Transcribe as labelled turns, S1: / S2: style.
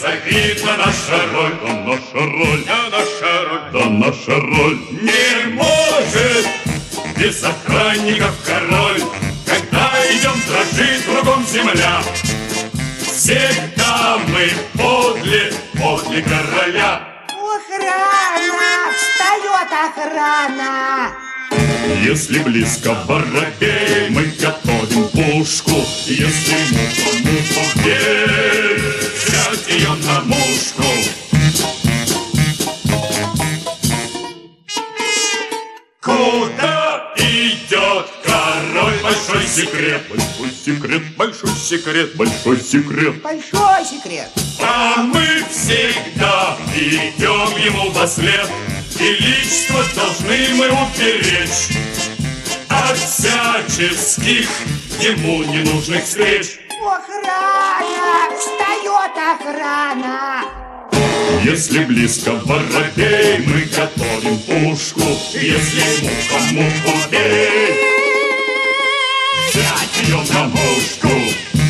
S1: завидна наша роль.
S2: Да наша роль,
S1: Да наша роль,
S2: да наша роль.
S1: не может без охранников король. Когда идем, дрожит кругом земля. Всегда мы подле короля.
S3: Охрана! Встает охрана!
S2: Если близко воробей, мы готовим пушку.
S1: Если муха верь, взять ее на мушку. Куда идет король? Большой секрет.
S2: Большой секрет,
S1: Большой секрет.
S2: большой секрет.
S3: Большой секрет!
S1: А мы всегда идем ему вослед. Величество должны мы уберечь от всяческих ему ненужных встреч.
S3: Охрана! Встает охрана!
S2: Если близко воробей, мы готовим пушку.
S1: Если муха бей, взять ее на мушку.